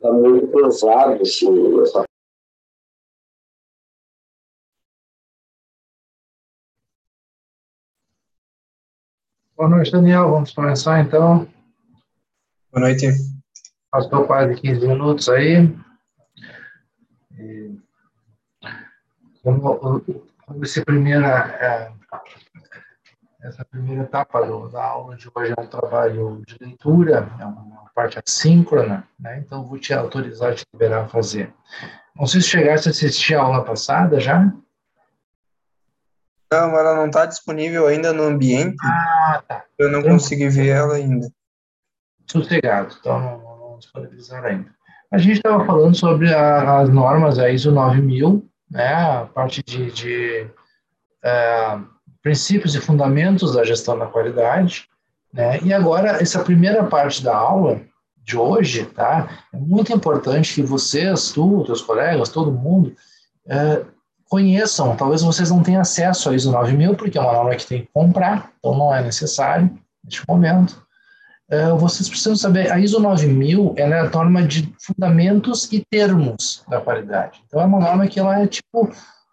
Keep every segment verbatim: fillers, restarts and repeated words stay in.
tá muito pesado esse, essa. Boa noite, Daniel. Vamos começar então. Boa noite. Passou quase quinze minutos aí. E como, como esse primeira, é, essa primeira etapa do, da aula de hoje é um trabalho de leitura, é uma parte assíncrona, né? Então vou te autorizar, te liberar a fazer. Não sei se chegaste a assistir a aula passada já. Não, ela não está disponível ainda no ambiente. Ah, tá. Eu não Tranquilo. consegui ver ela ainda. Sossegado, então não, não, não disponibilizaram ainda. A gente estava falando sobre a, as normas, a ISO nove mil, né, a parte de, de é, princípios e fundamentos da gestão da qualidade, né, e agora essa primeira parte da aula de hoje, tá, é muito importante que vocês, tu, teus colegas, todo mundo, é, conheçam, talvez vocês não tenham acesso a ISO nove mil, porque é uma norma que tem que comprar, então não é necessário neste momento. Uh, vocês precisam saber, a ISO nove mil, ela é a norma de fundamentos e termos da qualidade. Então, é uma norma que ela é tipo,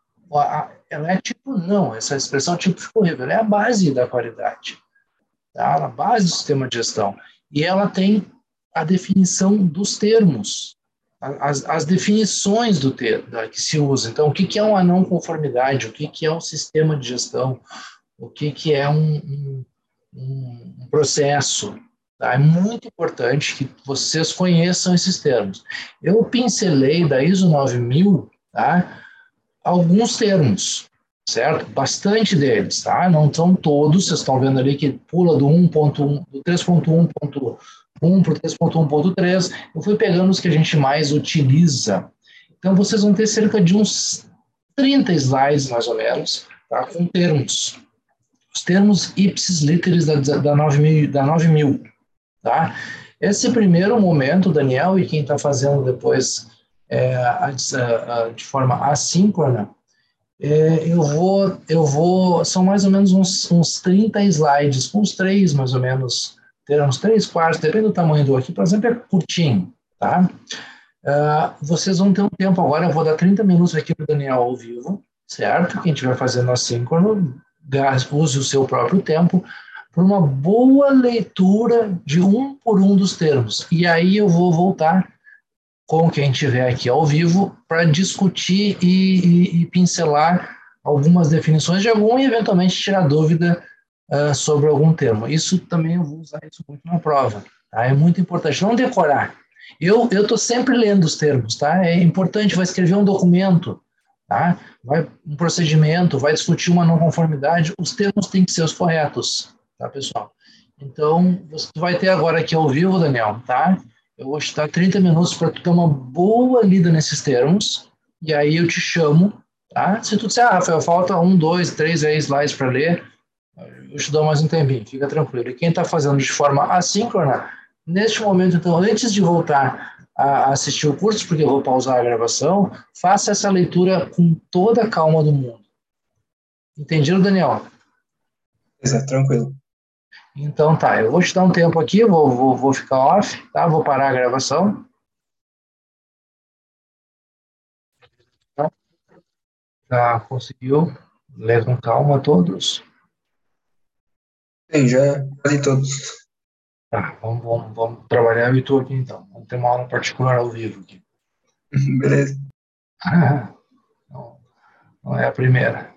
ela é tipo, não, essa expressão tipo ficou horrível, ela é a base da qualidade, tá? Ela é a base do sistema de gestão. E ela tem a definição dos termos, as, as definições do termo da, que se usa. Então, o que, que é uma não conformidade, o que, que é um sistema de gestão, o que, que é um, um, um processo. Tá? É muito importante que vocês conheçam esses termos. Eu pincelei da ISO nove mil, tá? Alguns termos, certo? Bastante deles, tá? Não são todos, vocês estão vendo ali que pula do um ponto um, do três ponto um ponto um para o três ponto um ponto três. Eu fui pegando os que a gente mais utiliza. Então, vocês vão ter cerca de uns trinta slides, mais ou menos, tá? Com termos. Os termos ipsis literis da, da nove mil, da nove mil. Tá? Esse primeiro momento, Daniel, e quem está fazendo depois é, a, a, a, de forma assíncrona, é, eu, vou, eu vou, são mais ou menos uns, uns trinta slides, uns três mais ou menos, teremos três quartos, depende do tamanho do aqui, por exemplo, é curtinho, tá? Uh, vocês vão ter um tempo agora, eu vou dar trinta minutos aqui para o Daniel ao vivo, certo? Quem estiver fazendo assíncrono, use o seu próprio tempo, por uma boa leitura de um por um dos termos. E aí eu vou voltar com quem estiver aqui ao vivo para discutir e, e, e pincelar algumas definições de algum e eventualmente tirar dúvida uh, sobre algum termo. Isso também eu vou usar isso muito na prova. Tá? É muito importante não decorar. Eu eu estou sempre lendo os termos, tá? É importante, vai escrever um documento, tá? Vai um procedimento, vai discutir uma não conformidade, os termos têm que ser os corretos, tá, pessoal? Então, você vai ter agora aqui ao vivo, Daniel, tá? Eu vou te dar trinta minutos para tu ter uma boa lida nesses termos, e aí eu te chamo, tá? Se tu disser, ah, Rafael, falta um, dois, três aí slides para ler, eu te dou mais um tempinho, fica tranquilo. E quem está fazendo de forma assíncrona, neste momento, então, antes de voltar a assistir o curso, porque eu vou pausar a gravação, faça essa leitura com toda a calma do mundo. Entendido, Daniel? Exato, tranquilo. Então tá, eu vou te dar um tempo aqui, vou, vou, vou ficar off, tá? Vou parar a gravação. Já conseguiu ler com calma todos? Sim, já quase todos. Tá, vamos, vamos, vamos trabalhar eu e tu aqui então. Vamos ter uma aula particular ao vivo aqui. Beleza. Não, não é a primeira.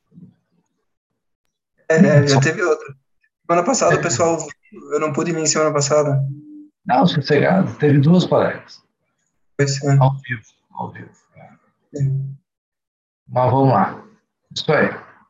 É, é, já teve outra. Semana passada, o pessoal, eu não pude vir semana passada. Não, sossegado. Teve duas palestras. Pois é. Ao vivo, ao vivo. É. Mas vamos lá. Isso aí.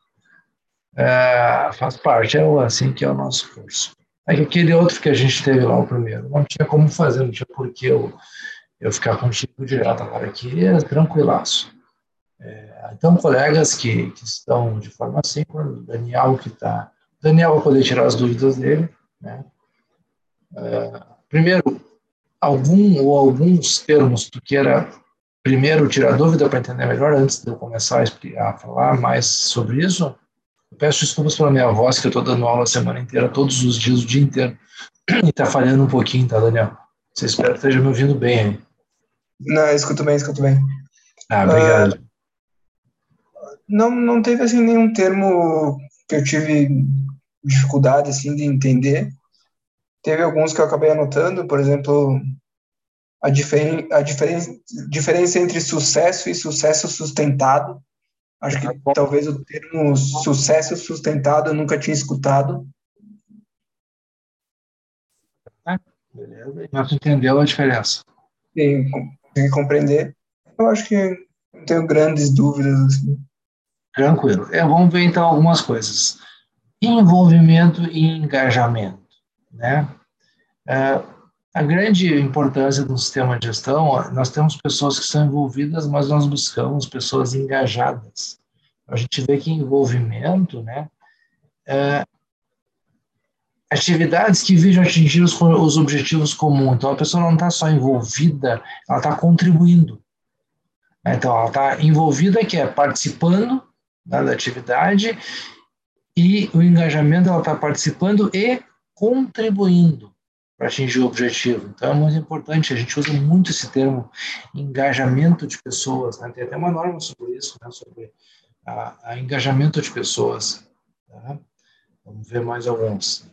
É, faz parte, é o assim que é o nosso curso. É que aquele outro que a gente teve lá, o primeiro, não tinha como fazer, não tinha por que eu, eu ficar contigo direto. Agora aqui é tranquilaço. É, então, colegas que, que estão de forma assíncrona, o Daniel que está... Daniel vai poder tirar as dúvidas dele, né? É, primeiro, algum ou alguns termos tu queira primeiro tirar dúvida para entender melhor, antes de eu começar a, explicar, a falar mais sobre isso. Eu peço desculpas pela minha voz, que eu estou dando aula a semana inteira, todos os dias, o dia inteiro, e está falhando um pouquinho, tá, Daniel? Você espera que esteja me ouvindo bem aí. Não, escuto bem, escuto bem. Ah, Ah, obrigado. não, não teve assim nenhum termo que eu tive dificuldade assim de entender. Teve alguns que eu acabei anotando, por exemplo, a, diferen, a diferen, diferença entre sucesso e sucesso sustentado. Acho Tá que bom. talvez o termo sucesso sustentado eu nunca tinha escutado. Ah, beleza. Mas tu entendeu a diferença. E consegui compreender. Eu acho que não tenho grandes dúvidas assim. Tranquilo. É, vamos ver então algumas coisas. Envolvimento e engajamento, né? É, a grande importância do sistema de gestão, nós temos pessoas que são envolvidas, mas nós buscamos pessoas engajadas. A gente vê que envolvimento, né? Atividades que visam atingir os, os objetivos comuns. Então, a pessoa não está só envolvida, ela está contribuindo. Então, ela está envolvida, que é participando, né, da atividade, e o engajamento, ela está participando e contribuindo para atingir o objetivo. Então, é muito importante, a gente usa muito esse termo engajamento de pessoas, né? Tem até uma norma sobre isso, né? Sobre a, a engajamento de pessoas. Tá? Vamos ver mais alguns.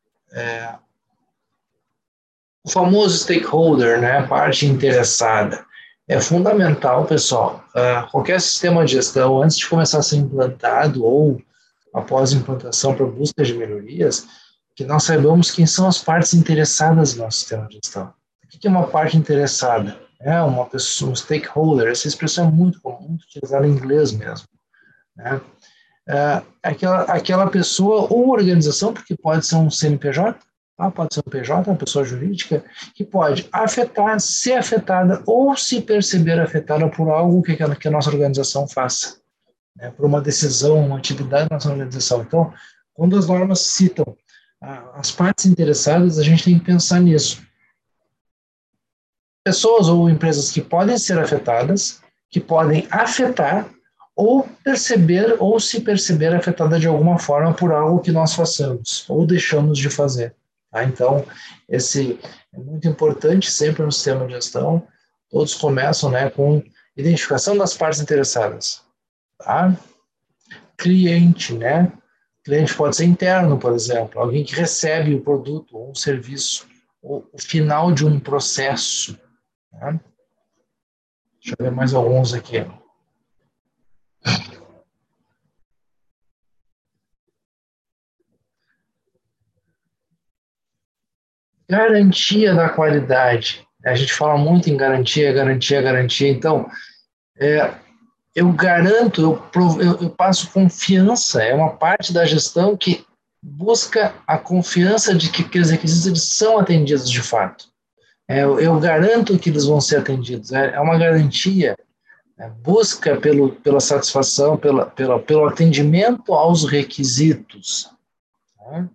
O famoso stakeholder, né? A parte interessada. É fundamental, pessoal. Uh, qualquer sistema de gestão, antes de começar a ser implantado ou após a implantação para busca de melhorias, que nós saibamos quem são as partes interessadas no nosso sistema de gestão. O que é uma parte interessada? É uma pessoa, um stakeholder. Essa expressão é muito comum, muito utilizada em inglês mesmo. Né? É, aquela, aquela pessoa ou organização, porque pode ser um C N P J, tá? Pode ser um P J, uma pessoa jurídica, que pode afetar, ser afetada ou se perceber afetada por algo que, que a nossa organização faça, né? Por uma decisão, uma atividade da nossa organização. Então, quando as normas citam ah, as partes interessadas, a gente tem que pensar nisso. Pessoas ou empresas que podem ser afetadas, que podem afetar ou perceber ou se perceber afetada de alguma forma por algo que nós façamos ou deixamos de fazer. Tá? Então, esse é muito importante sempre no sistema de gestão. Todos começam, né, com identificação das partes interessadas. Tá? Cliente, né? Cliente pode ser interno, por exemplo, alguém que recebe o produto ou um serviço, ou o final de um processo. Tá? Deixa eu ver mais alguns aqui. Garantia da qualidade. A gente fala muito em garantia, garantia, garantia. Então, é, eu garanto, eu, eu, eu passo confiança. É uma parte da gestão que busca a confiança de que aqueles requisitos eles são atendidos de fato. É, eu, eu garanto que eles vão ser atendidos. É, é uma garantia. É, busca pelo, pela satisfação, pela, pela, pelo atendimento aos requisitos. Tá?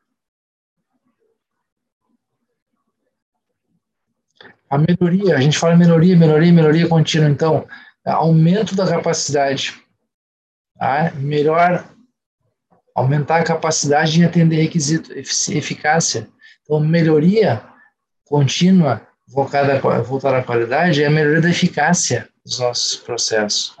A melhoria, a gente fala melhoria, melhoria, melhoria contínua. Então, aumento da capacidade, tá? Melhor, aumentar a capacidade de atender requisito, eficácia. Então, melhoria contínua, voltada, voltada à qualidade, é a melhoria da eficácia dos nossos processos.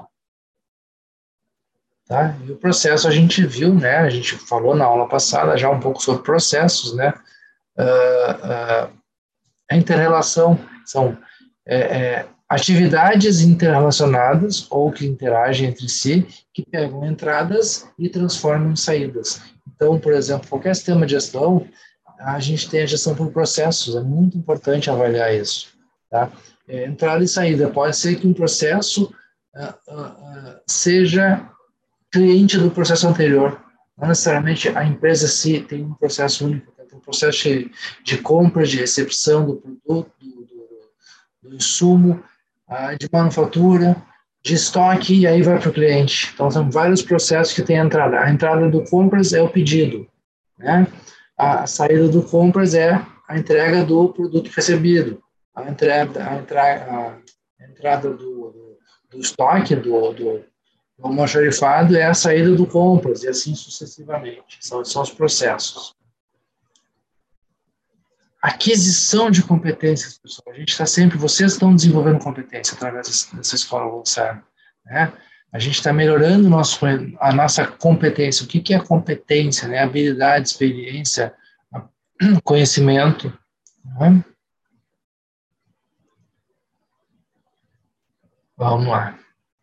Tá? E o processo a gente viu, né? A gente falou na aula passada já um pouco sobre processos, né? Uh, uh, a interrelação são é, é, atividades interrelacionadas ou que interagem entre si, que pegam entradas e transformam em saídas. Então, por exemplo, qualquer sistema de gestão, a gente tem a gestão por processos, é muito importante avaliar isso. Tá? É, entrada e saída, pode ser que um processo uh, uh, uh, seja cliente do processo anterior. Não necessariamente a empresa se tem um processo único, tem um processo de, de compra, de recepção do produto, do, do, do insumo, ah, de manufatura, de estoque, e aí vai para o cliente. Então, são vários processos que tem a entrada. A entrada do compras é o pedido, né? A, a saída do compras é a entrega do produto recebido. A entrada, a entra, a entrada do, do, do estoque, do, do o almoxarifado é a saída do compras, e assim sucessivamente. São, são os processos. aquisição de competências, pessoal. A gente está sempre, vocês estão desenvolvendo competência através dessa escola avançada, né? A gente está melhorando nosso, a nossa competência. O que, que é competência, né? Habilidade, experiência, conhecimento, né? Vamos lá.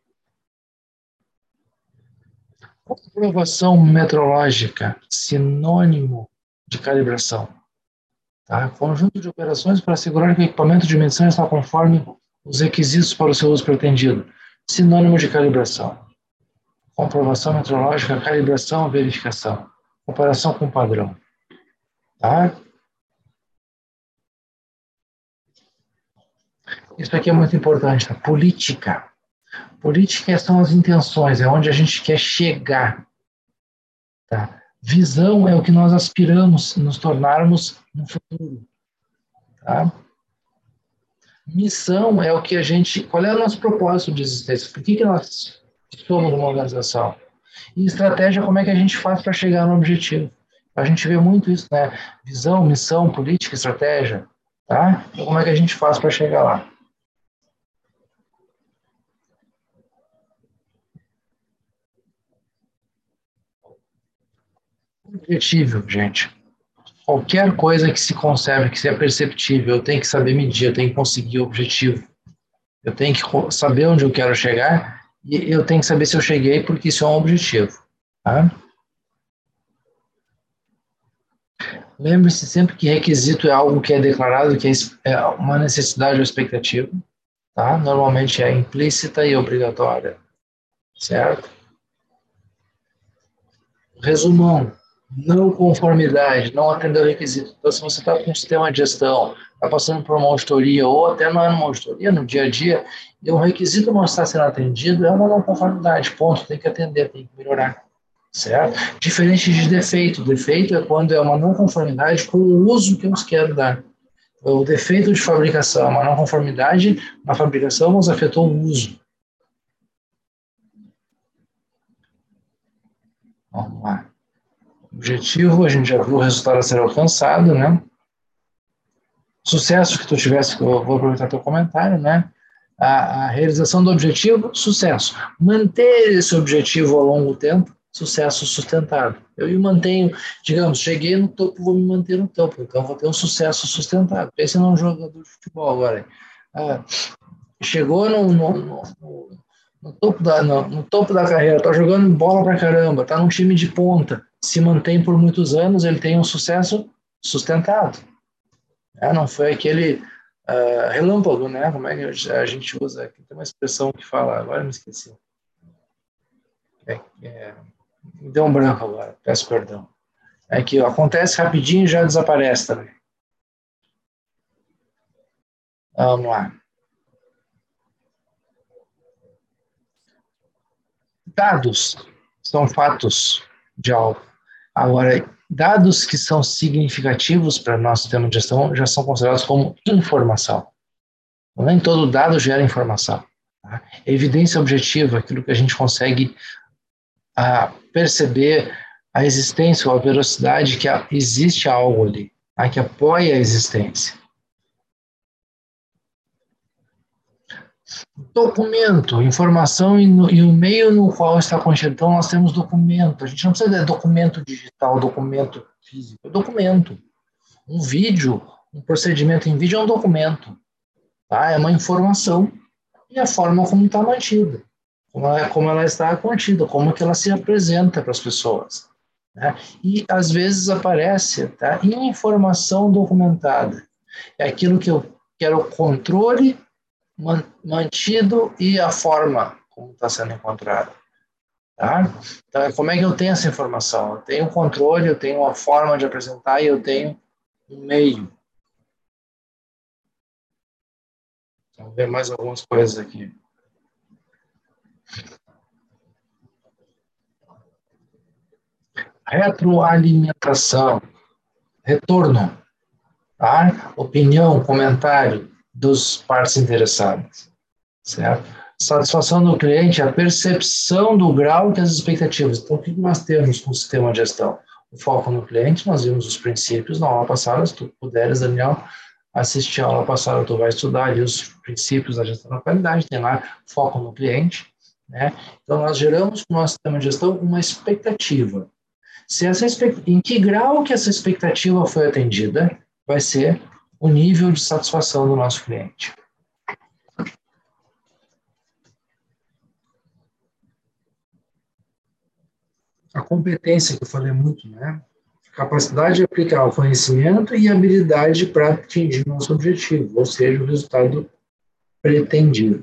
Comprovação metrológica, sinônimo de calibração. Tá? Conjunto de operações para assegurar que o equipamento de medição está conforme os requisitos para o seu uso pretendido. Sinônimo de calibração. Comprovação metrológica, calibração, verificação. Comparação com padrão. Tá? Isso aqui é muito importante. Tá? Política. Política são as intenções, é onde a gente quer chegar. Tá? Visão é o que nós aspiramos nos tornarmos no futuro. Tá? Missão é o que a gente... Qual é o nosso propósito de existência? Por que, que nós somos uma organização? E estratégia, como é que a gente faz para chegar no objetivo? A gente vê muito isso, né? Visão, missão, política, estratégia. Tá? Então, como é que a gente faz para chegar lá? Objetivo, gente. Qualquer coisa que se conserve, que seja perceptível, eu tenho que saber medir, eu tenho que conseguir o objetivo. Eu tenho que saber onde eu quero chegar e eu tenho que saber se eu cheguei, porque isso é um objetivo. Tá? Lembre-se sempre que requisito é algo que é declarado, que é uma necessidade ou expectativa. Tá? Normalmente é implícita e obrigatória. Certo? Resumão. Não conformidade, não atender o requisito. Então, se você está com um sistema de gestão, está passando por uma auditoria, ou até não é uma auditoria, no dia a dia, e o requisito não está sendo atendido, é uma não conformidade, ponto, tem que atender, tem que melhorar, certo? Diferente de defeito. Defeito é quando é uma não conformidade com o uso que eu quero dar. O defeito de fabricação, uma não conformidade na fabricação, mas afetou o uso. Vamos lá. Objetivo, a gente já viu o resultado a ser alcançado, né? Sucesso que tu tivesse, que eu vou aproveitar teu comentário, né? A, a realização do objetivo, sucesso. Manter esse objetivo ao longo do tempo, sucesso sustentado. Eu me mantenho, digamos, cheguei no topo, vou me manter no topo, então vou ter um sucesso sustentado. Pense num jogador de futebol agora. Ah, chegou no, no, no, no, topo da, no, no topo da carreira, tá jogando bola pra caramba, tá num time de ponta, se mantém por muitos anos, ele tem um sucesso sustentado. É, não foi aquele uh, relâmpago, né? Como é que a gente usa? Aqui tem uma expressão que fala, agora me esqueci. É, é, me deu um branco agora, peço perdão. É que acontece rapidinho e já desaparece também. Vamos lá. Dados são fatos de algo. Agora, dados que são significativos para o nosso sistema de gestão já são considerados como informação. Nem todo dado gera informação. Tá? Evidência objetiva, aquilo que a gente consegue a, perceber a existência ou a velocidade que a, existe algo ali, tá? Que apoia a existência. Documento, informação e, no, e o meio no qual está contido. Então, nós temos documento. A gente não precisa de documento digital, documento físico. É documento. Um vídeo, um procedimento em vídeo é um documento. Tá? É uma informação e a forma como está mantida. Como ela, como ela está contida, como que ela se apresenta para as pessoas. Né? E, às vezes, aparece tá? Informação documentada. É aquilo que eu quero o controle mantido e a forma como está sendo encontrada. Tá? Então, como é que eu tenho essa informação? Eu tenho um controle, eu tenho uma forma de apresentar e eu tenho um meio. Vamos ver mais algumas coisas aqui. Retroalimentação, retorno, tá? Opinião, comentário dos partes interessadas, certo? Satisfação do cliente, a percepção do grau das expectativas. Então, o que nós temos com o sistema de gestão? o foco no cliente, nós vimos os princípios na aula passada. Se tu puderes, Daniel, assistir a aula passada, tu vai estudar ali os princípios da gestão da qualidade, tem lá foco no cliente, né? Então, nós geramos no nosso sistema de gestão uma expectativa. Se essa expect... Em que grau que essa expectativa foi atendida, vai ser o nível de satisfação do nosso cliente. A competência, que eu falei muito, né? Capacidade de aplicar o conhecimento e habilidade para atingir o nosso objetivo, ou seja, o resultado pretendido.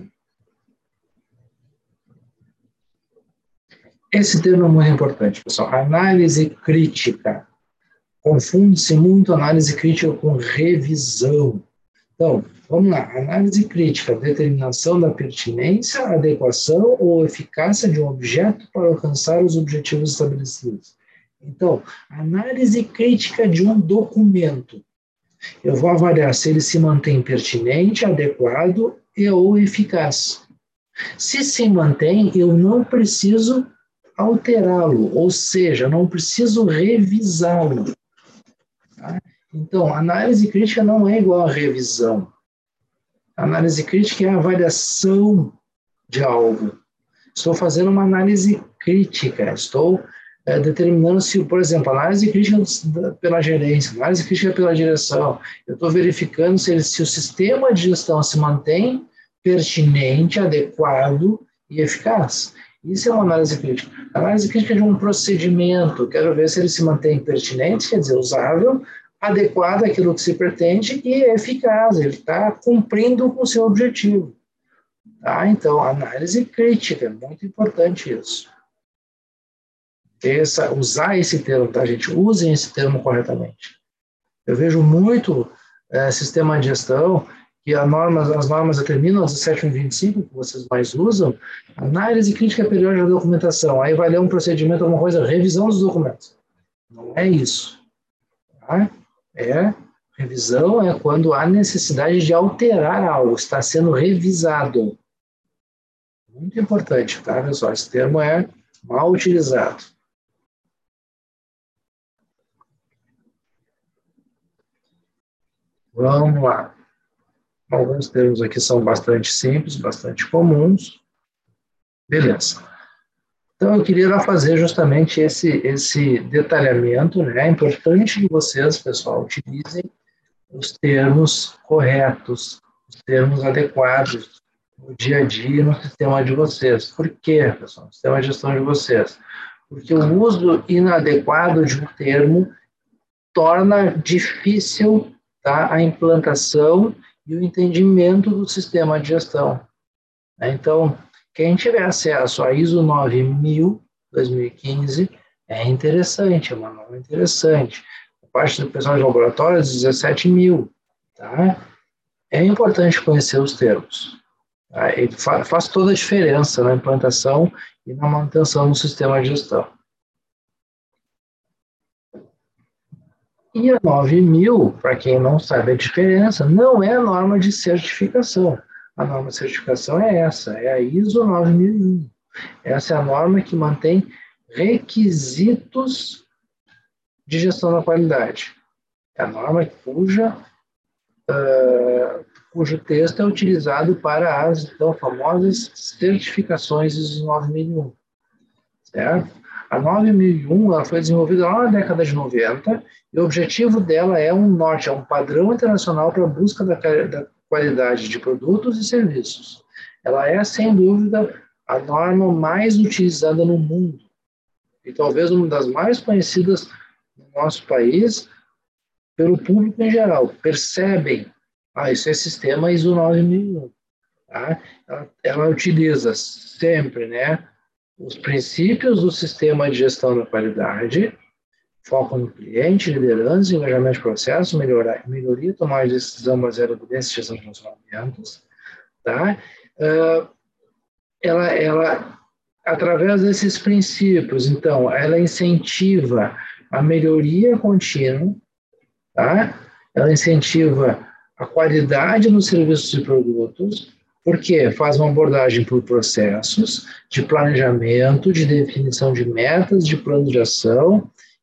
Esse termo é muito importante, pessoal. Análise crítica. Confunde-se muito análise crítica com revisão. Então, vamos lá. Análise crítica, determinação da pertinência, adequação ou eficácia de um objeto para alcançar os objetivos estabelecidos. Então, análise crítica de um documento. Eu vou avaliar se ele se mantém pertinente, adequado e ou eficaz. Se se mantém, eu não preciso alterá-lo, ou seja, não preciso revisá-lo. Tá? Então, análise crítica não é igual a revisão. Análise crítica é a avaliação de algo. Estou fazendo uma análise crítica, estou é, determinando se, por exemplo, análise crítica pela gerência, análise crítica pela direção. Eu estou verificando se, ele, se o sistema de gestão se mantém pertinente, adequado e eficaz. Isso é uma análise crítica. Análise crítica de um procedimento, quero ver se ele se mantém pertinente, quer dizer, usável, adequado àquilo que se pretende e eficaz, ele está cumprindo com o seu objetivo. Tá? Então, análise crítica, muito importante isso. Essa, usar esse termo, tá, gente? Usem esse termo corretamente. Eu vejo muito é, sistema de gestão que a norma, as normas determinam, as dezessete mil e vinte e cinco, que vocês mais usam, análise crítica periódica da documentação. Aí vai ler um procedimento, alguma coisa, revisão dos documentos. Não é isso. Tá? É, revisão é quando há necessidade de alterar algo, está sendo revisado. Muito importante, tá, pessoal? Esse termo é mal utilizado. Vamos lá. Alguns termos aqui são bastante simples, bastante comuns. Beleza. Então, eu queria fazer justamente esse, esse detalhamento, né? É importante que vocês, pessoal, utilizem os termos corretos, os termos adequados no dia a dia no sistema de vocês. Por quê, pessoal? No sistema de gestão de vocês. Porque o uso inadequado de um termo torna difícil, tá, a implantação e o entendimento do sistema de gestão. Então, quem tiver acesso à I S O nove mil, dois mil e quinze, é interessante, é uma norma interessante. A parte do pessoal de laboratório, dezessete mil, tá? É importante conhecer os termos. Tá? Ele faz toda a diferença na implantação e na manutenção do sistema de gestão. E a nove mil, para quem não sabe a diferença, não é a norma de certificação. A norma de certificação é essa, é a I S O nove mil e um. Essa é a norma que mantém requisitos de gestão da qualidade. É a norma cuja, uh, cujo texto é utilizado para as então famosas certificações I S O nove mil e um. Certo? A nove mil e um ela foi desenvolvida lá na década de noventa e o objetivo dela é um norte, é um padrão internacional para a busca da, da qualidade de produtos e serviços. Ela é, sem dúvida, a norma mais utilizada no mundo e talvez uma das mais conhecidas no nosso país pelo público em geral. Percebem, ah, isso é sistema I S O nove mil e um. Tá? Ela, ela utiliza sempre, né, os princípios do sistema de gestão da qualidade, foco no cliente, liderança, engajamento de processo, melhorar, melhoria, tomar de decisão baseada em evidência e gestão de relacionamentos. Tá? Uh, ela, ela, através desses princípios, então, ela incentiva a melhoria contínua, tá? Ela incentiva a qualidade nos serviços e produtos, porque faz uma abordagem por processos de planejamento, de definição de metas, de plano de ação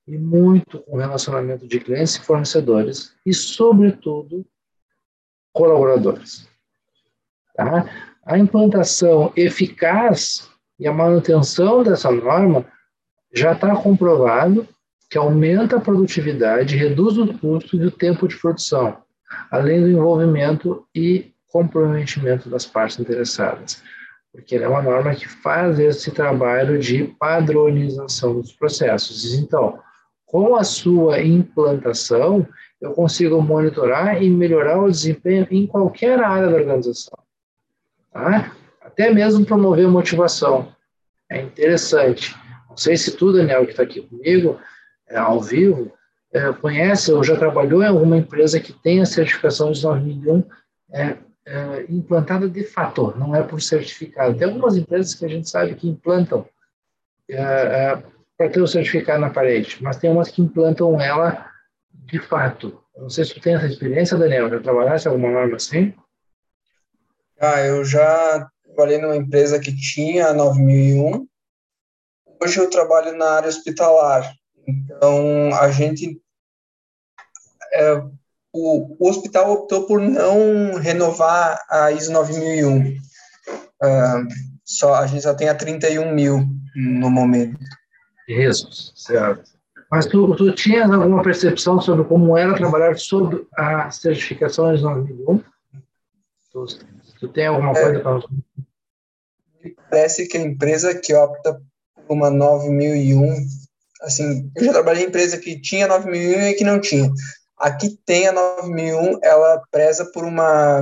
e muito com relacionamento de clientes e fornecedores e, sobretudo, colaboradores. Tá? A implantação eficaz e a manutenção dessa norma já está comprovado que aumenta a produtividade, reduz o custo e o tempo de produção, além do envolvimento e comprometimento das partes interessadas, porque ela é uma norma que faz esse trabalho de padronização dos processos. Então, com a sua implantação, eu consigo monitorar e melhorar o desempenho em qualquer área da organização. Tá? Até mesmo promover motivação. É interessante. Não sei se tu, Daniel, que está aqui comigo, é, ao vivo, é, conhece ou já trabalhou em alguma empresa que tem a certificação de nove mil e um é, é, implantada de fato, não é por certificado. Tem algumas empresas que a gente sabe que implantam é, é, para ter o certificado na parede, mas tem umas que implantam ela de fato. Não sei se tu tem essa experiência, Daniel, já trabalhaste em alguma norma assim? Ah, eu já trabalhei numa empresa que tinha a nove mil e um. Hoje eu trabalho na área hospitalar. Então, a gente... É, o, o hospital optou por não renovar a ISO nove mil e um. Uh, só, a gente só tem a trinta e um mil no momento. Isso, certo. Mas tu, tu tinhas alguma percepção sobre como era trabalhar sob a certificação ISO nove mil e um? Tu, tu tem alguma coisa para nos... Parece que a empresa que opta por uma nove mil e um, assim, eu já trabalhei em empresa que tinha nove mil e um e que não tinha. Aqui tem a nove mil e um, ela preza por uma,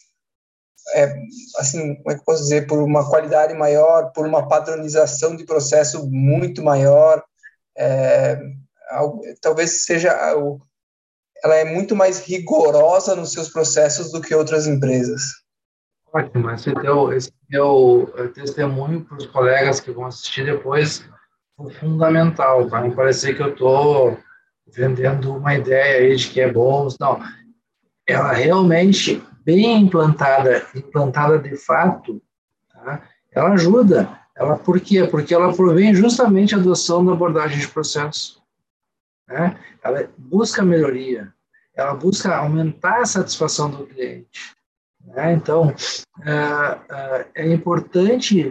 é, assim, como é que eu posso dizer, por uma qualidade maior, por uma padronização de processo muito maior, é, talvez seja, ela é muito mais rigorosa nos seus processos do que outras empresas. Ótimo, esse teu, esse teu testemunho para os colegas que vão assistir depois foi fundamental, para não parecer que eu estou vendendo uma ideia aí de que é bom. Não, ela realmente, bem implantada, implantada de fato, tá? Ela ajuda. Ela, por quê? Porque ela provém justamente a adoção da abordagem de processo. Né? Ela busca melhoria, ela busca aumentar a satisfação do cliente. Né? Então, é, é importante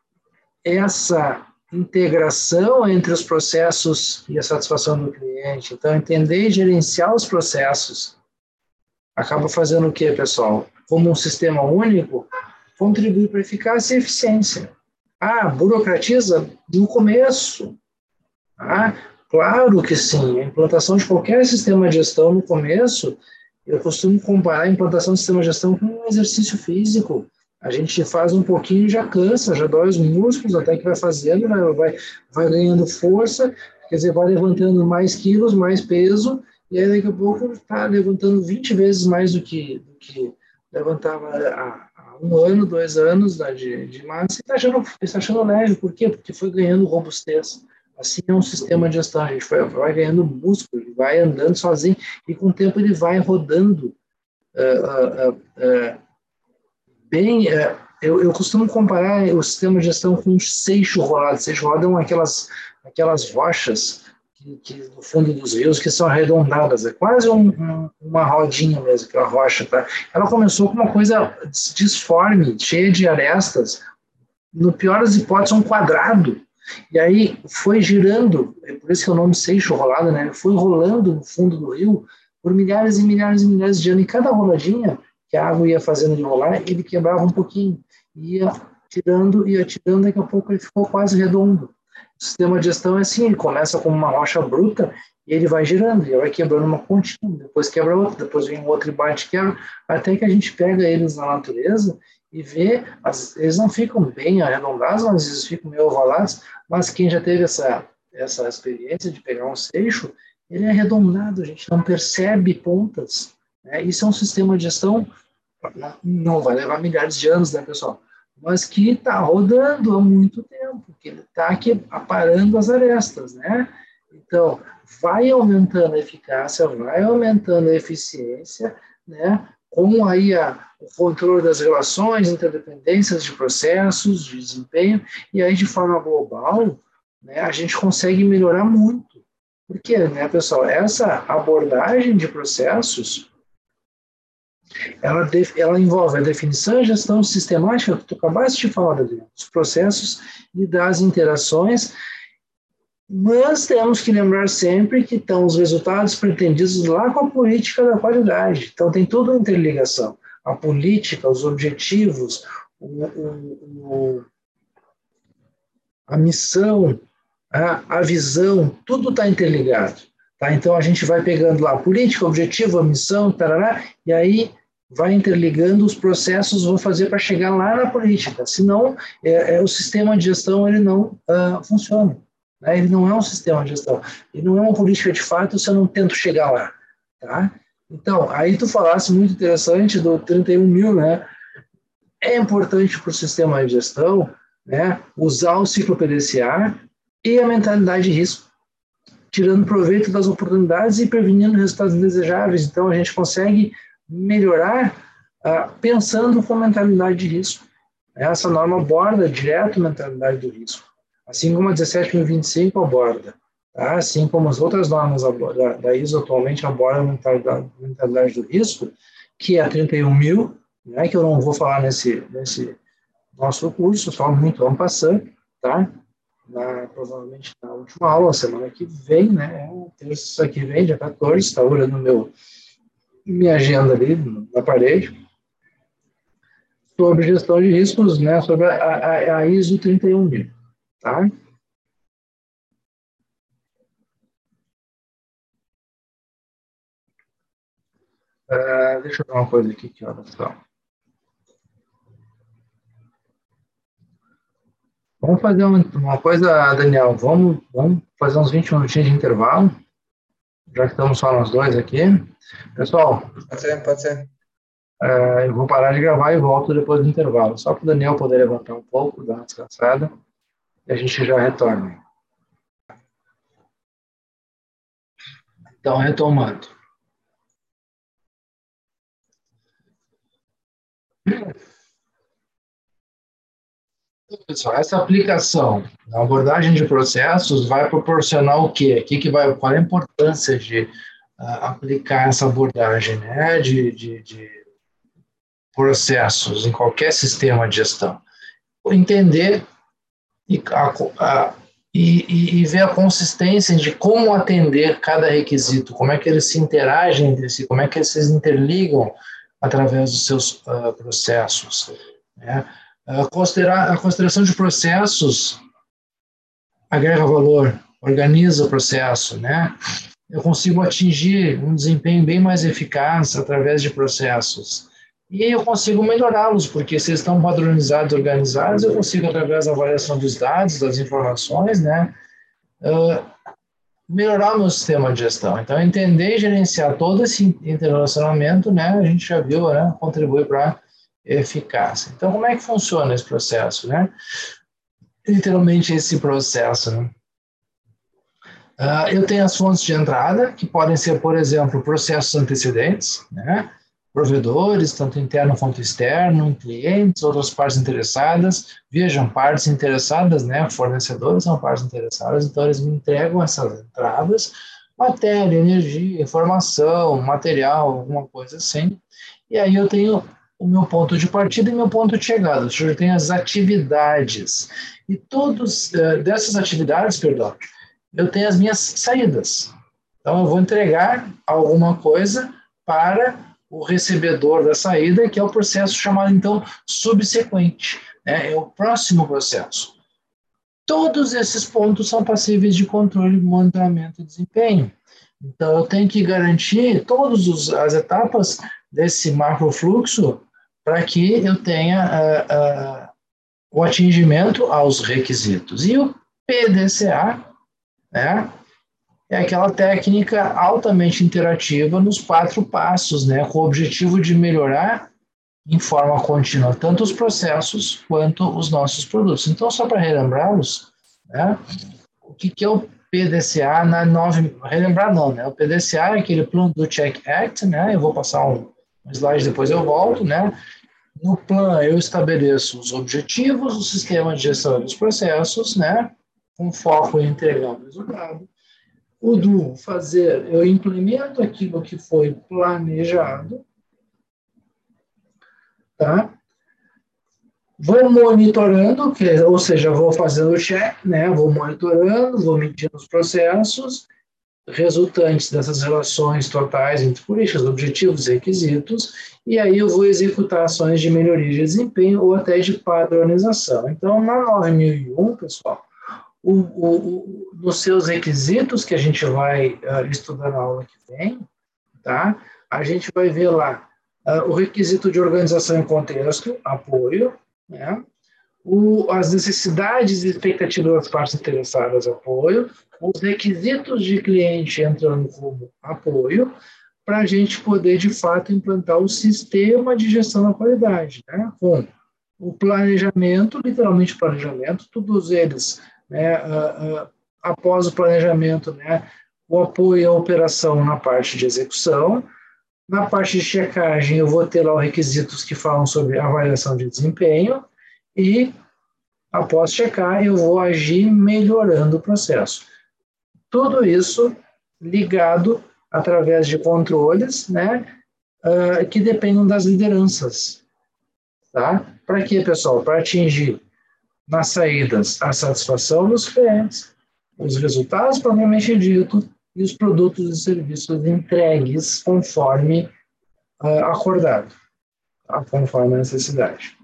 essa integração entre os processos e a satisfação do cliente. Então, entender e gerenciar os processos acaba fazendo o quê, pessoal? Como um sistema único, contribui para eficácia e eficiência. Ah, burocratiza no começo. Ah, claro que sim. A implantação de qualquer sistema de gestão no começo, eu costumo comparar a implantação do sistema de gestão com um exercício físico. A gente faz um pouquinho e já cansa, já dói os músculos, até que vai fazendo, né? vai, vai ganhando força, quer dizer, vai levantando mais quilos, mais peso, e aí daqui a pouco está levantando vinte vezes mais do que, do que levantava há, há um ano, dois anos né, de, de massa, e está achando, tá achando leve. Por quê? Porque foi ganhando robustez. Assim é um sistema de gestão, a gente vai, vai ganhando músculo, ele vai andando sozinho, e com o tempo ele vai rodando uh, uh, uh, bem... Uh, eu, eu costumo comparar o sistema de gestão com um seixo rolado. Seixo rolado são aquelas, aquelas rochas que, que, no fundo dos rios que são arredondadas, é quase um, um, uma rodinha mesmo, aquela rocha. Tá? Ela começou com uma coisa disforme, cheia de arestas, no pior das hipóteses, um quadrado. E aí foi girando, é por isso que é o nome seixo rolado, né? Foi rolando no fundo do rio por milhares e milhares e milhares de anos. E cada roladinha que a água ia fazendo de rolar, ele quebrava um pouquinho. Ia tirando, ia tirando, daqui a pouco ele ficou quase redondo. O sistema de gestão é assim, ele começa como uma rocha bruta e ele vai girando, ele vai quebrando uma pontinha, depois quebra outra, depois vem outro e bate, quebra, até que a gente pega eles na natureza e vê, as, eles não ficam bem arredondados, mas eles ficam meio ovalados, mas quem já teve essa, essa experiência de pegar um seixo, ele é arredondado, a gente não percebe pontas. Né? Isso é um sistema de gestão, não vai levar milhares de anos, né, pessoal? Mas que está rodando há muito tempo, que ele está aqui aparando as arestas, né? Então, vai aumentando a eficácia, vai aumentando a eficiência, né? Com aí a, o controle das relações, interdependências de processos, de desempenho, e aí de forma global, né, a gente consegue melhorar muito Por quê, né, pessoal? Essa abordagem de processos, ela, def, ela envolve a definição e gestão sistemática, que tu acabaste de falar, Adriano, dos processos e das interações, mas temos que lembrar sempre que estão os resultados pretendidos lá com a política da qualidade. Então, tem toda uma interligação. A política, os objetivos, o, o, o, a missão, a, a visão, tudo está interligado. Tá? Então, a gente vai pegando lá a política, o objetivo, a missão, tarará, e aí vai interligando os processos, vão fazer para chegar lá na política. Senão, é, é, o sistema de gestão ele não uh, funciona. Né? Ele não é um sistema de gestão. Ele não é uma política de fato se eu não tento chegar lá. Tá? Então, aí tu falasse muito interessante do trinta e um mil, né? É importante para o sistema de gestão, né, usar o ciclo P D C A e a mentalidade de risco, tirando proveito das oportunidades e prevenindo resultados indesejáveis. Então, a gente consegue melhorar uh, pensando com mentalidade de risco. Essa norma aborda direto a mentalidade do risco, assim como a dezessete mil e vinte e cinco aborda, tá? Assim como as outras normas da, da I S O atualmente abordam a mentalidade, mentalidade do risco, que é a trinta e um mil, né, que eu não vou falar nesse, nesse nosso curso, só muito vamos passando, tá? Na, provavelmente na última aula, semana que vem, né? Terça que vem, dia quatorze, está olhando meu, minha agenda ali na parede, sobre gestão de riscos, né? Sobre a, a, a I S O trinta e um mil, tá? Uh, deixa eu ver uma coisa aqui, que horas são. Vamos fazer uma coisa, Daniel, vamos, vamos fazer uns vinte minutinhos de intervalo, já que estamos só nós dois aqui. Pessoal, pode ser, pode ser. Uh, eu vou parar de gravar e volto depois do intervalo, só para o Daniel poder levantar um pouco, dar uma descansada, e a gente já retorna. Então, retomando. Pessoal, essa aplicação na abordagem de processos vai proporcionar o quê? Aqui que vai, qual é a importância de uh, aplicar essa abordagem, né, de, de, de processos em qualquer sistema de gestão? Entender e, a, a, e, e ver a consistência de como atender cada requisito, como é que eles se interagem entre si, como é que eles se interligam através dos seus uh, processos, né? Uh, considerar, a consideração de processos agrega valor, organiza o processo, né? Eu consigo atingir um desempenho bem mais eficaz através de processos. E eu consigo melhorá-los, porque se eles estão padronizados, organizados, eu consigo, através da avaliação dos dados, das informações, né, uh, melhorar o meu sistema de gestão. Então, entender e gerenciar todo esse interrelacionamento, né, a gente já viu, né, contribui para eficácia. Então, como é que funciona esse processo, né? Literalmente esse processo, né? Uh, eu tenho as fontes de entrada, que podem ser, por exemplo, processos antecedentes, né? Provedores, tanto interno quanto externo, clientes, outras partes interessadas. Vejam, partes interessadas, né? Fornecedores são partes interessadas, então eles me entregam essas entradas, matéria, energia, informação, material, alguma coisa assim. E aí eu tenho o meu ponto de partida e meu ponto de chegada, ou seja, eu tenho as atividades. E todas uh, dessas atividades, perdão, eu tenho as minhas saídas. Então, eu vou entregar alguma coisa para o recebedor da saída, que é o processo chamado, então, subsequente. Né? É o próximo processo. Todos esses pontos são passíveis de controle, monitoramento e desempenho. Então, eu tenho que garantir todas as etapas desse macrofluxo para que eu tenha uh, uh, o atingimento aos requisitos. E o P D C A, né, é aquela técnica altamente interativa nos quatro passos, né, com o objetivo de melhorar em forma contínua tanto os processos quanto os nossos produtos. Então, só para relembrá-los, né, o que, que é o P D C A na nove... Relembrar não, né? O P D C A é aquele plano do Check Act, né? Eu vou passar um, um slide, depois eu volto, né? No plano, eu estabeleço os objetivos, o sistema de gestão dos processos, né? Com foco em entregar o resultado. o do fazer, eu implemento aquilo que foi planejado, tá? Vou monitorando, que, ou seja, vou fazendo o check, né? Vou monitorando, vou medindo os processos resultantes dessas relações totais entre políticas, objetivos e requisitos, e aí eu vou executar ações de melhoria de desempenho ou até de padronização. Então, na nove mil e um, pessoal, o, o, o, nos seus requisitos, que a gente vai uh, estudar na aula que vem, tá? A gente vai ver lá uh, o requisito de organização em contexto, apoio, né? O, as necessidades e expectativas das partes interessadas, apoio, os requisitos de cliente entrando como apoio, para a gente poder, de fato, implantar o sistema de gestão da qualidade, né? Com o planejamento, literalmente planejamento, todos eles, né, uh, uh, após o planejamento, né, o apoio à operação na parte de execução. Na parte de checagem, eu vou ter lá os requisitos que falam sobre avaliação de desempenho e, após checar, eu vou agir melhorando o processo. Tudo isso ligado através de controles, né, uh, que dependem das lideranças. Tá? Para quê, pessoal? Para atingir nas saídas a satisfação dos clientes, os resultados propriamente dito e os produtos e serviços entregues conforme uh, acordado, tá? Conforme a necessidade.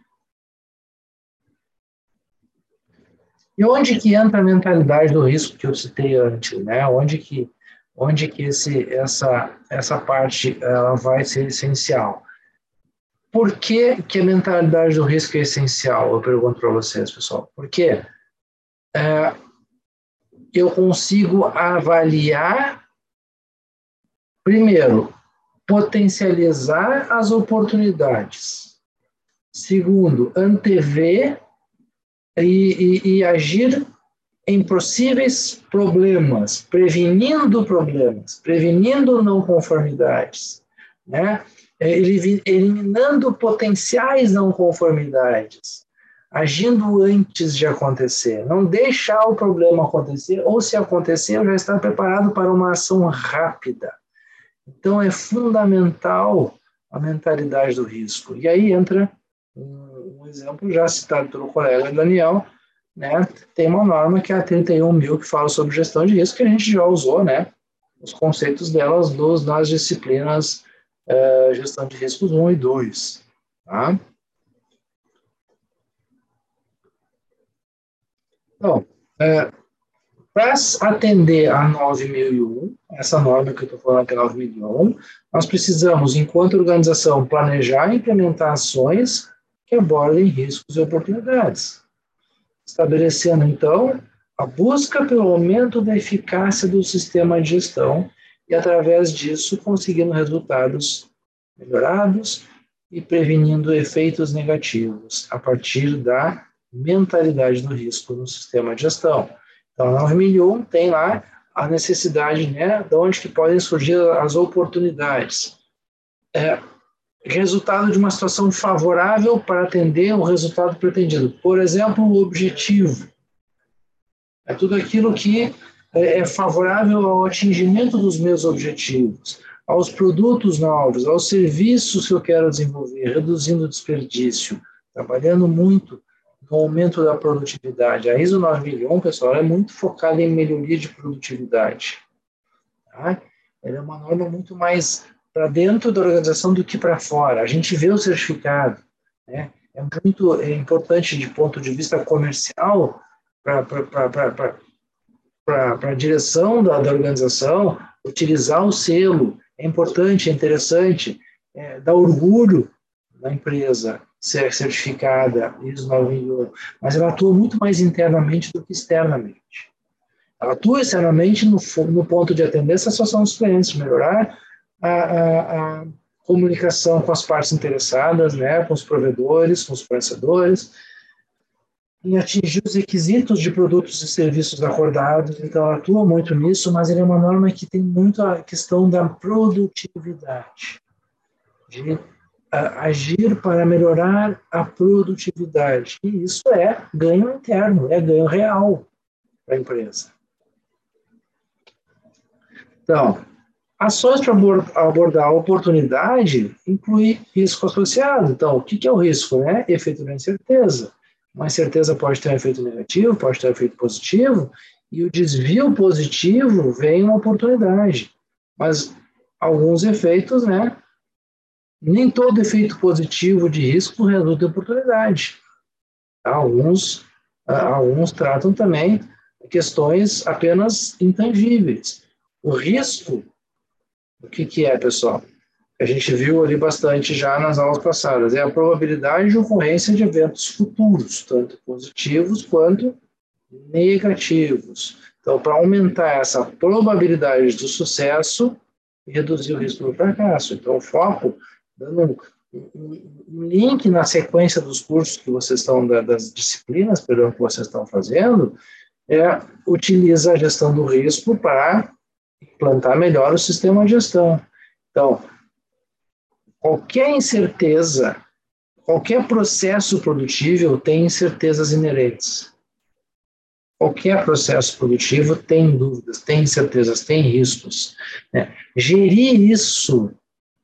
E onde que entra a mentalidade do risco que eu citei antes, né? Onde que, onde que esse, essa, essa parte ela vai ser essencial? Por que, que a mentalidade do risco é essencial? Eu pergunto para vocês, pessoal. Porque é, eu consigo avaliar, primeiro, potencializar as oportunidades. Segundo, antever e, e, e agir em possíveis problemas, prevenindo problemas, prevenindo não conformidades, né? Eliminando potenciais não conformidades, agindo antes de acontecer, não deixar o problema acontecer, ou se acontecer, eu já estar preparado para uma ação rápida. Então, é fundamental a mentalidade do risco. E aí entra um, um exemplo já citado pelo colega Daniel, né? Tem uma norma que é a trinta e um mil, que fala sobre gestão de risco, que a gente já usou, né? Os conceitos delas dos, nas disciplinas Uh, gestão de riscos um e dois. Tá? Então, uh, para atender a nove mil e um, essa norma que eu estou falando que é nove mil e um, nós precisamos, enquanto organização, planejar e implementar ações que abordem riscos e oportunidades, estabelecendo, então, a busca pelo aumento da eficácia do sistema de gestão e, através disso, conseguindo resultados melhorados e prevenindo efeitos negativos a partir da mentalidade do risco no sistema de gestão. Então, a nove mil e um tem lá a necessidade, né, de onde que podem surgir as oportunidades. É, resultado de uma situação favorável para atender o resultado pretendido. Por exemplo, o objetivo. É tudo aquilo que é favorável ao atingimento dos meus objetivos, aos produtos novos, aos serviços que eu quero desenvolver, reduzindo o desperdício, trabalhando muito no aumento da produtividade. A ISO nove mil e um, pessoal, é muito focada em melhoria de produtividade. Tá? Ela é uma norma muito mais para dentro da organização do que para fora. A gente vê o certificado, né? É muito é importante de ponto de vista comercial para a direção da, da organização utilizar o selo. É importante, é interessante, é, dá orgulho da empresa ser certificada ISO nove mil e um, mas ela atua muito mais internamente do que externamente. Ela atua externamente no, no ponto de atender a satisfação dos clientes, melhorar a, a, a comunicação com as partes interessadas, né, com os provedores, com os fornecedores, em atingir os requisitos de produtos e serviços acordados. Então, ela atua muito nisso, mas ele é uma norma que tem muito a questão da produtividade, de a, agir para melhorar a produtividade. E isso é ganho interno, é ganho real para a empresa. Então, ações para abordar a oportunidade inclui risco associado. Então, o que é o risco? Né? Efeito da incerteza. Uma incerteza pode ter um efeito negativo, pode ter um efeito positivo, e o desvio positivo vem uma oportunidade. Mas alguns efeitos, né? Nem todo efeito positivo de risco resulta em oportunidade. Alguns, alguns tratam também questões apenas intangíveis. O risco, o que, que é, pessoal? A gente viu ali bastante já nas aulas passadas, é a probabilidade de ocorrência de eventos futuros, tanto positivos quanto negativos. Então, para aumentar essa probabilidade do sucesso e reduzir o risco do fracasso. Então, o foco, dando um, um link na sequência dos cursos que vocês estão, das disciplinas, perdão, que vocês estão fazendo, é utiliza a gestão do risco para implantar melhor o sistema de gestão. Então, qualquer incerteza, qualquer processo produtivo tem incertezas inerentes. Qualquer processo produtivo tem dúvidas, tem incertezas, tem riscos. Né? Gerir isso,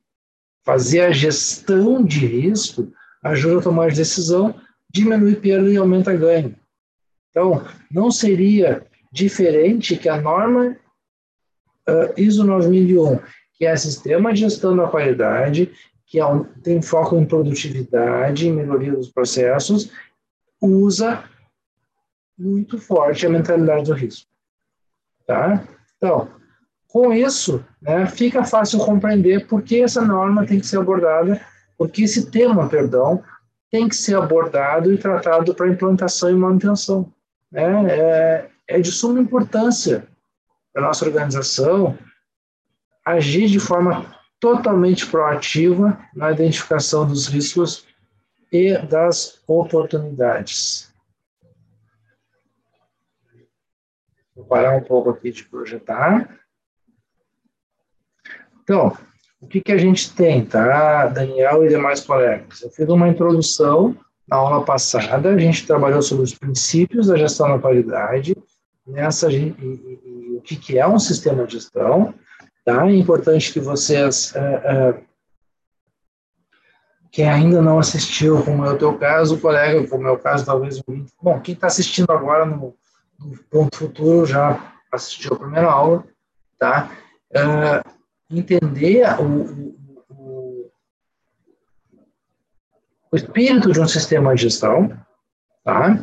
fazer a gestão de risco, ajuda a tomar decisão, diminui perda e aumenta ganho. Então, não seria diferente que a norma uh, I S O nove mil e um, que é Sistema de Gestão da Qualidade, que é um, tem foco em produtividade, em melhoria dos processos, usa muito forte a mentalidade do risco. Tá? Então, com isso, né, fica fácil compreender por que essa norma tem que ser abordada, porque esse tema, perdão, tem que ser abordado e tratado para implantação e manutenção. Né? É, é de suma importância para a nossa organização agir de forma totalmente proativa na identificação dos riscos e das oportunidades. Vou parar um pouco aqui de projetar. Então, o que, que a gente tem, tá, Daniel e demais colegas? Eu fiz uma introdução na aula passada, a gente trabalhou sobre os princípios da gestão da qualidade, nessa, e, e, e o que, que é um sistema de gestão, tá? É importante que vocês, uh, uh, quem ainda não assistiu, como é o teu caso, colega, como é o caso, talvez, bom, quem está assistindo agora no do Ponto Futuro já assistiu a primeira aula, tá? Uh, entender o, o, o espírito de um sistema de gestão, tá?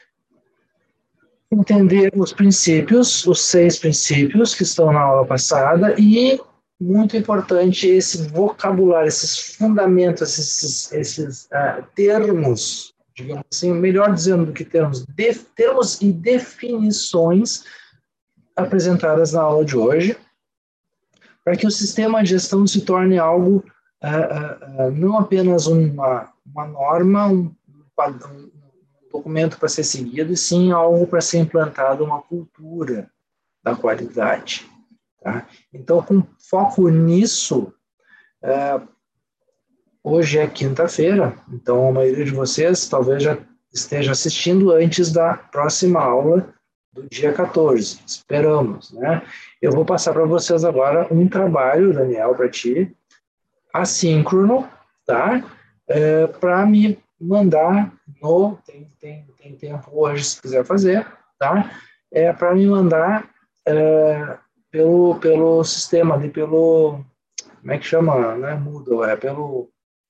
Entender os princípios, os seis princípios que estão na aula passada e, muito importante, esse vocabulário, esses fundamentos, esses, esses uh, termos, digamos assim, melhor dizendo do que termos, de, termos e definições apresentadas na aula de hoje, para que o sistema de gestão se torne algo, uh, uh, uh, não apenas uma, uma norma, um, um documento para ser seguido, e sim algo para ser implantado, uma cultura da qualidade. Tá? Então, com foco nisso, uh, hoje é quinta-feira, então a maioria de vocês talvez já esteja assistindo antes da próxima aula do dia quatorze, esperamos, né? Eu vou passar para vocês agora um trabalho, Daniel, para ti, assíncrono, tá? É, para me mandar no... Tem, tem, tem tempo hoje, se quiser fazer, tá? É para me mandar é, pelo, pelo sistema ali, pelo... Como é que chama? Não é Moodle, é pelo...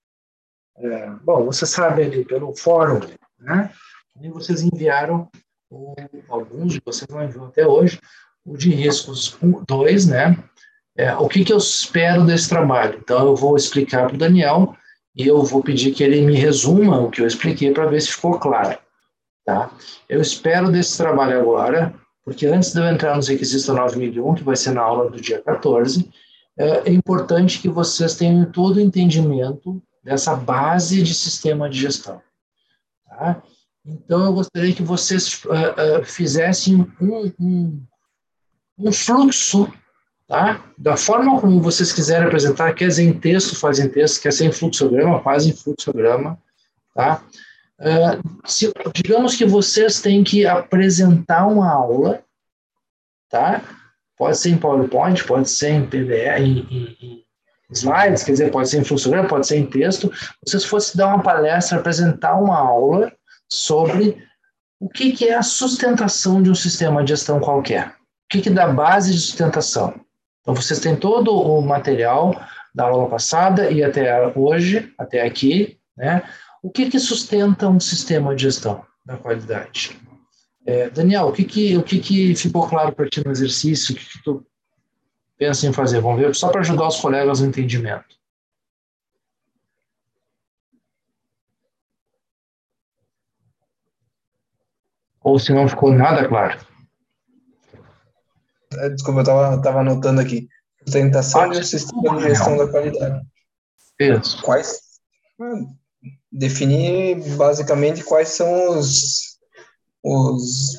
É, bom, você sabe ali, pelo fórum, né? E vocês enviaram, o, alguns de vocês não enviaram até hoje, o de riscos dois, né? É, o que, que eu espero desse trabalho? Então, eu vou explicar para o Daniel e eu vou pedir que ele me resuma o que eu expliquei para ver se ficou claro, tá? Eu espero desse trabalho agora, porque antes de eu entrar nos requisitos nove mil e um, que vai ser na aula do dia quatorze, é, é importante que vocês tenham todo o entendimento dessa base de sistema de gestão, tá? Então, eu gostaria que vocês uh, uh, fizessem um, um, um fluxo, tá? Da forma como vocês quiserem apresentar, quer ser em texto, faz em texto, quer ser em fluxograma, faz em fluxograma, tá? Uh, se, digamos que vocês têm que apresentar uma aula, tá? Pode ser em PowerPoint, pode ser em P D F, em, em, em slides, quer dizer, pode ser em fluxograma, pode ser em texto. Vocês fossem dar uma palestra, apresentar uma aula sobre o que, que é a sustentação de um sistema de gestão qualquer. O que, que dá base de sustentação. Então, vocês têm todo o material da aula passada e até hoje, até aqui, né? O que, que sustenta um sistema de gestão da qualidade? É, Daniel, o que, que, o que, que ficou claro para ti no exercício? O que, que tu pensa em fazer? Vamos ver, só para ajudar os colegas no entendimento. Ou se não ficou nada claro. Desculpa, eu estava tava anotando aqui. Sustentação Ah, de um desculpa, sistema de gestão Daniel. da qualidade. Isso. Quais? Definir basicamente quais são os, os,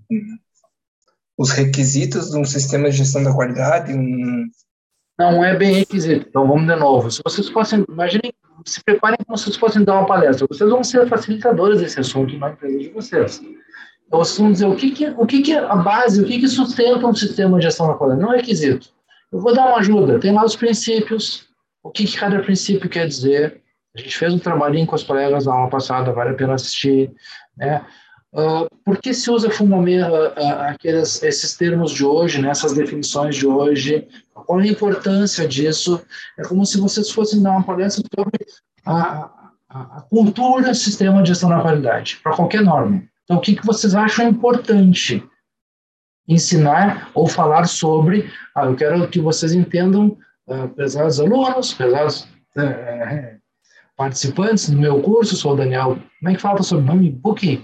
os requisitos de um sistema de gestão da qualidade. Um... Não é bem requisito. Então, vamos de novo. Se vocês fossem, imaginem, se preparem como se vocês fossem dar uma palestra. Vocês vão ser facilitadores desse assunto na empresa de vocês. Então, vocês vão dizer o que, que, o que, que é a base, o que, que sustenta um sistema de gestão da qualidade. Não é requisito. Eu vou dar uma ajuda. Tem lá os princípios, o que, que cada princípio quer dizer. A gente fez um trabalhinho com os colegas na aula passada, vale a pena assistir, né? Uh, por que se usa fundamento, uh, uh, aqueles, esses termos de hoje, né, essas definições de hoje? Qual a importância disso? É como se vocês fossem dar uma palestra sobre a, a, a cultura sistema de gestão da qualidade, para qualquer norma. Então, o que, que vocês acham importante ensinar ou falar sobre? Ah, eu quero que vocês entendam, uh, pesados alunos, pesados uh, participantes do meu curso, sou o Daniel. Como é que fala sobre o nome? Book?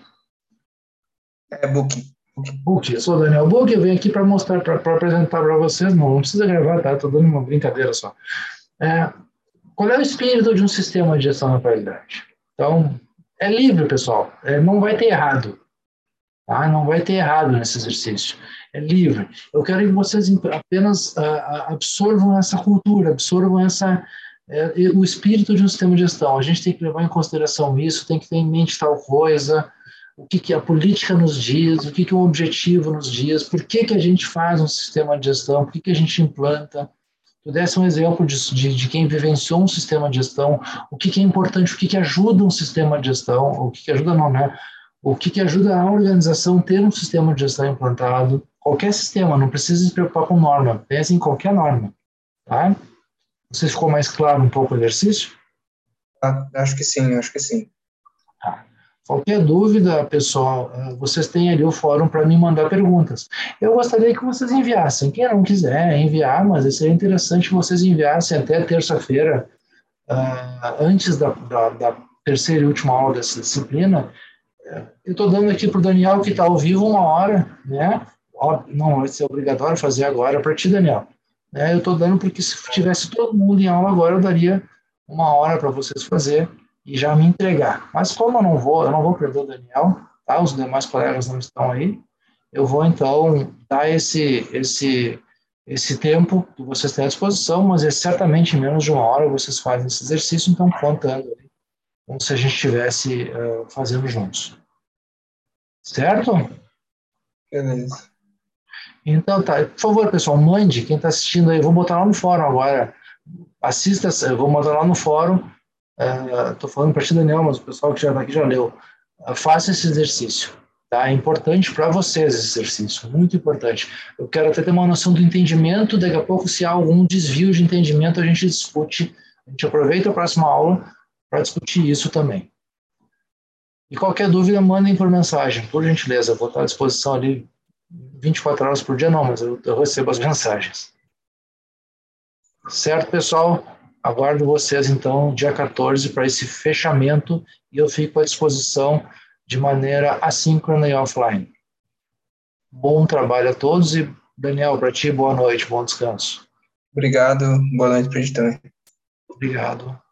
É book. Book. Eu sou o Daniel Book, eu venho aqui para mostrar, para apresentar para vocês. Não, não precisa gravar, tá? Estou dando uma brincadeira só. É, qual é o espírito de um sistema de gestão da qualidade? Então, é livre, pessoal. É, não vai ter errado. Tá? Não vai ter errado nesse exercício. É livre. Eu quero que vocês apenas uh, absorvam essa cultura, absorvam essa, uh, o espírito de um sistema de gestão. A gente tem que levar em consideração isso, tem que ter em mente tal coisa, o que, que a política nos diz, o que, que o objetivo nos diz, por que, que a gente faz um sistema de gestão, por que, que a gente implanta. Tu desse um exemplo de, de, de quem vivenciou um sistema de gestão, o que, que é importante, o que, que ajuda um sistema de gestão, o que, que ajuda não, né? O que, que ajuda a organização a ter um sistema de gestão implantado. Qualquer sistema, não precisa se preocupar com norma, pense em qualquer norma. Tá? Você ficou mais claro um pouco o exercício? Ah, acho que sim, acho que sim. Tá. Qualquer dúvida, pessoal, vocês têm ali o fórum para me mandar perguntas. Eu gostaria que vocês enviassem. Quem não quiser enviar, mas seria interessante que vocês enviassem até terça-feira, uh, antes da, da, da terceira e última aula dessa disciplina. Eu estou dando aqui para o Daniel, que está ao vivo, uma hora, né? Não vai ser obrigatório fazer agora para ti, Daniel. É, eu estou dando porque se tivesse todo mundo em aula agora, eu daria uma hora para vocês fazer e já me entregar. Mas como eu não vou, eu não vou perder o Daniel, tá? Os demais colegas não estão aí, eu vou então dar esse, esse, esse tempo que vocês têm à disposição, mas é certamente em menos de uma hora vocês fazem esse exercício, então contando aí, como se a gente estivesse uh, fazendo juntos. Certo? Beleza. Então tá, por favor, pessoal, mande, quem está assistindo aí, vou botar lá no fórum agora, assista, eu vou botar lá no fórum, estou uh, falando para ti, Daniel, mas o pessoal que já está aqui já leu, uh, faça esse exercício, tá? É importante para vocês esse exercício, muito importante. Eu quero até ter uma noção do entendimento, daqui a pouco, se há algum desvio de entendimento, a gente discute, a gente aproveita a próxima aula para discutir isso também. E qualquer dúvida, mandem por mensagem, por gentileza, eu vou estar à disposição ali vinte e quatro horas por dia, não, mas eu, eu recebo as mensagens. Certo, pessoal? Aguardo vocês, então, dia quatorze, para esse fechamento, e eu fico à disposição de maneira assíncrona e offline. Bom trabalho a todos e, Daniel, para ti, boa noite, bom descanso. Obrigado, boa noite para a gente também. Obrigado.